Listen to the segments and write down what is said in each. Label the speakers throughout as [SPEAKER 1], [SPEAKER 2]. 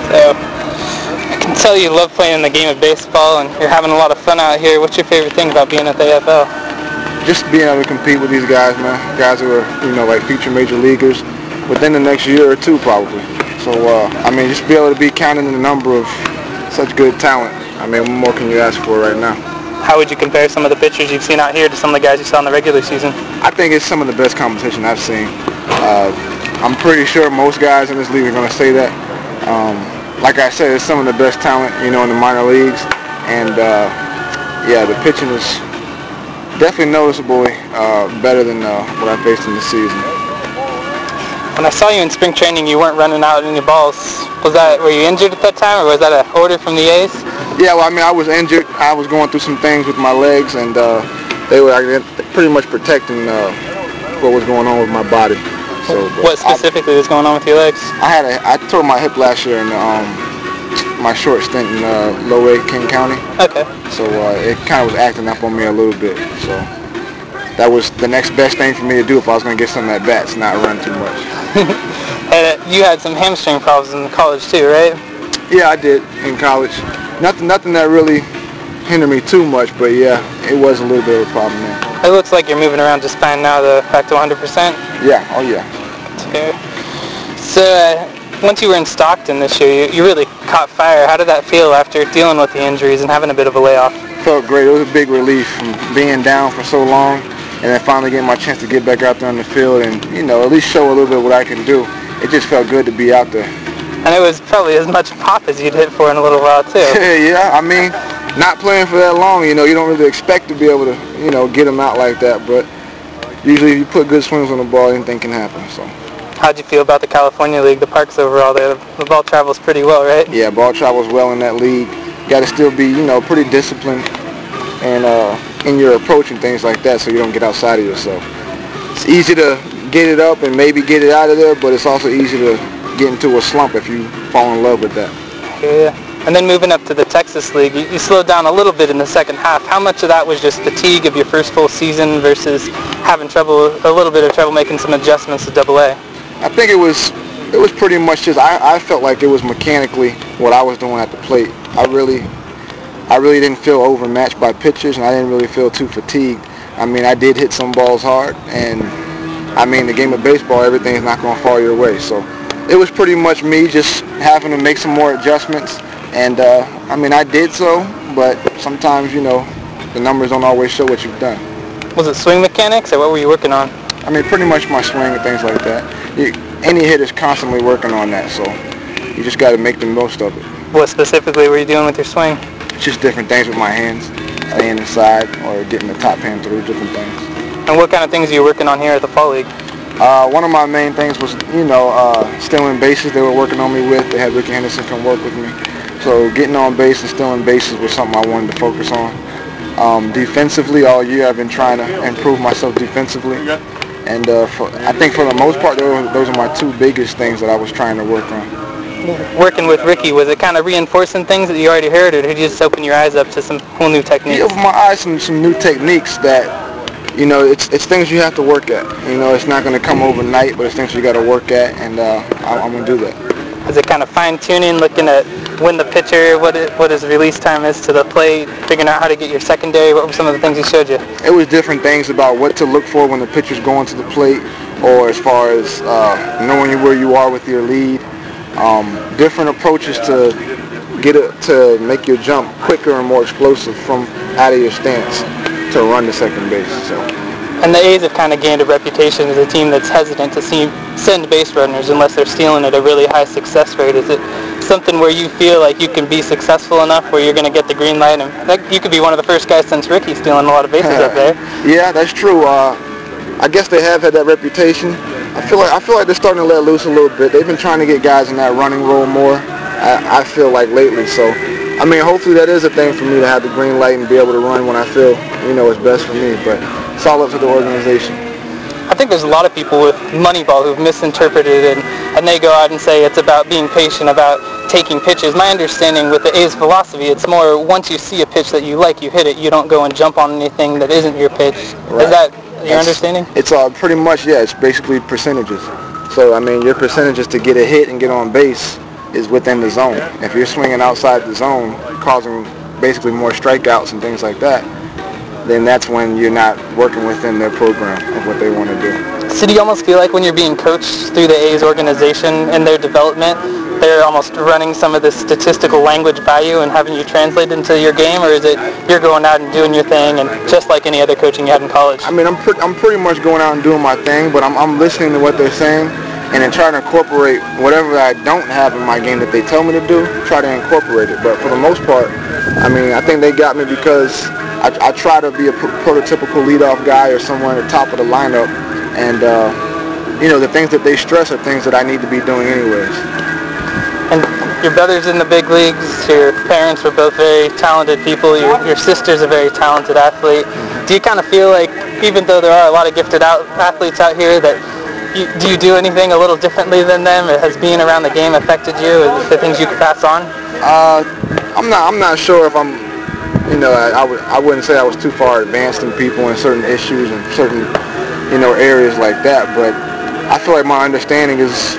[SPEAKER 1] So, I can tell you love playing the game of baseball and you're having a lot of fun out here. What's your favorite thing about being at the AFL?
[SPEAKER 2] Just being able to compete with these guys, man. Guys who are, like future major leaguers within the next year or two, probably. So, just be able to be counted in the number of such good talent. What more can you ask for right now?
[SPEAKER 1] How would you compare some of the pitchers you've seen out here to some of the guys you saw in the regular season?
[SPEAKER 2] I think it's some of the best competition I've seen. I'm pretty sure most guys in this league are going to say that. Like I said, it's some of the best talent, in the minor leagues. And, the pitching is definitely noticeably better than what I faced in the season.
[SPEAKER 1] When I saw you in spring training, you weren't running out any balls. Were you injured at that time, or was that an order from the A's?
[SPEAKER 2] Yeah, I was injured. I was going through some things with my legs, and they were pretty much protecting what was going on with my body. So,
[SPEAKER 1] what specifically was going on with your legs?
[SPEAKER 2] I tore my hip last year in my short stint in Low-A, King County.
[SPEAKER 1] Okay.
[SPEAKER 2] So it kind of was acting up on me a little bit. So that was the next best thing for me to do if I was going to get some at bats, not run too much.
[SPEAKER 1] And you had some hamstring problems in college too, right?
[SPEAKER 2] Yeah, I did in college. Nothing that really hindered me too much, but yeah, it was a little bit of a problem there.
[SPEAKER 1] It looks like you're moving around just fine now, back to 100%.
[SPEAKER 2] Yeah, oh yeah.
[SPEAKER 1] Okay. So once you were in Stockton this year, you really caught fire. How did that feel after dealing with the injuries and having a bit of a layoff?
[SPEAKER 2] Felt great. It was a big relief from being down for so long and then finally getting my chance to get back out there on the field and, at least show a little bit what I can do. It just felt good to be out there.
[SPEAKER 1] And it was probably as much pop as you'd hit for in a little while, too.
[SPEAKER 2] Yeah, not playing for that long, you don't really expect to be able to, get them out like that. But usually if you put good swings on the ball, anything can happen. So.
[SPEAKER 1] How'd you feel about the California League, the parks overall there? The ball travels pretty well, right?
[SPEAKER 2] Yeah, ball travels well in that league. You got to still be, pretty disciplined and in your approach and things like that so you don't get outside of yourself. It's easy to get it up and maybe get it out of there, but it's also easy to get into a slump if you fall in love with that.
[SPEAKER 1] Yeah. And then moving up to the Texas League, you slowed down a little bit in the second half. How much of that was just fatigue of your first full season versus having a little bit of trouble making some adjustments to AA?
[SPEAKER 2] I think it was pretty much just I felt like it was mechanically what I was doing at the plate. I really didn't feel overmatched by pitchers, and I didn't really feel too fatigued. I did hit some balls hard, and the game of baseball, everything's not going to fall your way. So it was pretty much me just having to make some more adjustments. And, I did so, but sometimes, the numbers don't always show what you've done.
[SPEAKER 1] Was it swing mechanics, or what were you working on?
[SPEAKER 2] Pretty much my swing and things like that. Any hitter's constantly working on that, so you just got to make the most of it.
[SPEAKER 1] What specifically were you doing with your swing?
[SPEAKER 2] Just different things with my hands, staying inside or getting the top hand through, different things.
[SPEAKER 1] And what kind of things are you working on here at the Fall League?
[SPEAKER 2] One of my main things was, stealing bases they were working on me with. They had Ricky Henderson come work with me. So getting on base and stealing bases was something I wanted to focus on. Defensively, all year I've been trying to improve myself defensively. And I think for the most part, those are my two biggest things that I was trying to work on.
[SPEAKER 1] Working with Ricky, was it kind of reinforcing things that you already heard, or did you just open your eyes up to some whole new techniques?
[SPEAKER 2] Yeah, opened my eyes to some new techniques that, it's things you have to work at. It's not going to come overnight, but it's things you got to work at, and I'm going to do that.
[SPEAKER 1] Is it kind of fine-tuning, looking at when the pitcher, what his release time is to the plate, figuring out how to get your secondary? What were some of the things he showed you?
[SPEAKER 2] It was different things about what to look for when the pitcher's going to the plate, or as far as knowing where you are with your lead. Different approaches to to make your jump quicker and more explosive from out of your stance to run to second base. So.
[SPEAKER 1] And the A's have kind of gained a reputation as a team that's hesitant to send base runners unless they're stealing at a really high success rate. Is it something where you feel like you can be successful enough where you're going to get the green light? And you could be one of the first guys since Ricky stealing a lot of bases up there.
[SPEAKER 2] Yeah, that's true. I guess they have had that reputation. I feel like they're starting to let loose a little bit. They've been trying to get guys in that running role more, I feel like lately. So, hopefully that is a thing for me to have the green light and be able to run when I feel, is best for me. But it's all up to the organization.
[SPEAKER 1] I think there's a lot of people with Moneyball who've misinterpreted it, and they go out and say it's about being patient, about taking pitches. My understanding with the A's philosophy, it's more once you see a pitch that you like, you hit it. You don't go and jump on anything that isn't your pitch. Right. Is that your understanding?
[SPEAKER 2] It's pretty much, yeah, it's basically percentages. So, your percentages to get a hit and get on base is within the zone. If you're swinging outside the zone, causing basically more strikeouts and things like that, then that's when you're not working within their program of what they want to do.
[SPEAKER 1] So do you almost feel like when you're being coached through the A's organization and their development, they're almost running some of this statistical language by you and having you translate into your game, or is it you're going out and doing your thing and just like any other coaching you had in college?
[SPEAKER 2] I mean, I'm pretty much going out and doing my thing, but I'm listening to what they're saying and then trying to incorporate whatever I don't have in my game that they tell me to do, try to incorporate it. But for the most part, I mean, I think they got me because I try to be a prototypical leadoff guy or someone at the top of the lineup, and the things that they stress are things that I need to be doing anyways.
[SPEAKER 1] And your brother's in the big leagues, your parents were both very talented people, your sister's a very talented athlete. Do you kind of feel like, even though there are a lot of gifted athletes out here, that do you do anything a little differently than them? Has being around the game affected you? Is there things you could pass on?
[SPEAKER 2] I'm not sure if I'm, I wouldn't say I was too far advanced in people in certain issues and certain, areas like that, but I feel like my understanding is,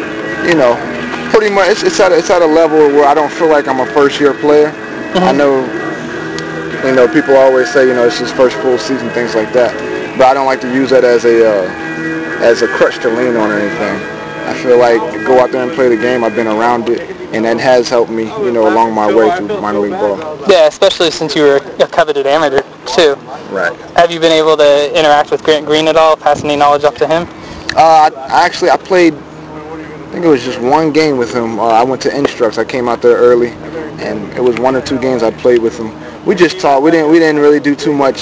[SPEAKER 2] pretty much, it's at a level where I don't feel like I'm a first-year player. I know, people always say, it's his first full season, things like that. But I don't like to use that as a crutch to lean on or anything. I feel like go out there and play the game. I've been around it, and that has helped me, along my way through minor league ball.
[SPEAKER 1] Yeah, especially since you were a coveted amateur too.
[SPEAKER 2] Right.
[SPEAKER 1] Have you been able to interact with Grant Green at all? Pass any knowledge up to him?
[SPEAKER 2] I played. I think it was just one game with him. I went to Instructs. I came out there early, and it was 1 or 2 games I played with him. We just talked. We didn't really do too much,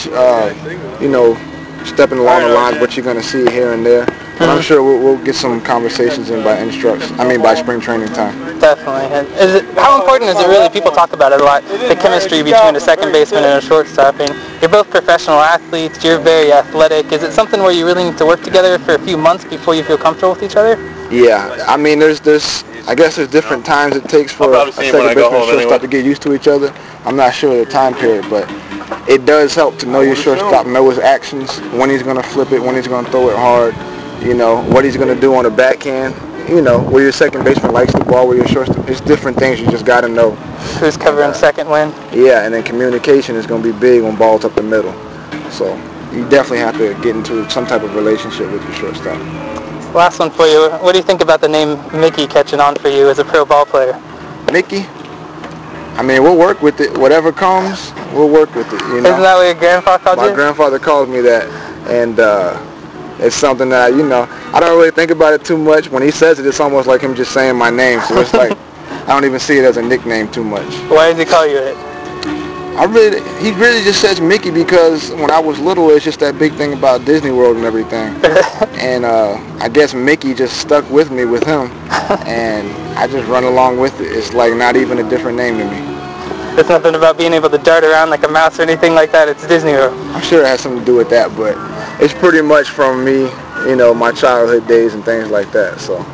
[SPEAKER 2] stepping along the lines what you're going to see here and there. But I'm sure we'll get some conversations in by by spring training time.
[SPEAKER 1] Definitely. And how important is it really? People talk about it a lot, the chemistry between a second baseman and a shortstop. And you're both professional athletes. You're very athletic. Is it something where you really need to work together for a few months before you feel comfortable with each other?
[SPEAKER 2] Yeah. I mean, I guess there's different times it takes for a second baseman and shortstop to get used to each other. I'm not sure of the time period, but it does help to know your shortstop, know his actions, when he's going to flip it, when he's going to throw it hard, what he's going to do on the backhand, where your second baseman likes the ball, where your shortstop. It's different things you just got to know.
[SPEAKER 1] Who's covering second when?
[SPEAKER 2] Yeah, and then communication is going to be big when balls up the middle. So you definitely have to get into some type of relationship with your shortstop.
[SPEAKER 1] Last one for you. What do you think about the name Mickey catching on for you as a pro ball player?
[SPEAKER 2] Mickey? I mean, we'll work with it. Whatever comes, we'll work with it.
[SPEAKER 1] Isn't that what your grandpa called you?
[SPEAKER 2] My grandfather calls me that, and it's something that I don't really think about it too much. When he says it, it's almost like him just saying my name. So it's like I don't even see it as a nickname too much.
[SPEAKER 1] Why does he call you it?
[SPEAKER 2] He really just says Mickey because when I was little, it's just that big thing about Disney World and everything. And I guess Mickey just stuck with me with him, and I just run along with it. It's like not even a different name to me.
[SPEAKER 1] There's nothing about being able to dart around like a mouse or anything like that. It's Disney World.
[SPEAKER 2] I'm sure it has something to do with that, but it's pretty much from me, my childhood days and things like that. So.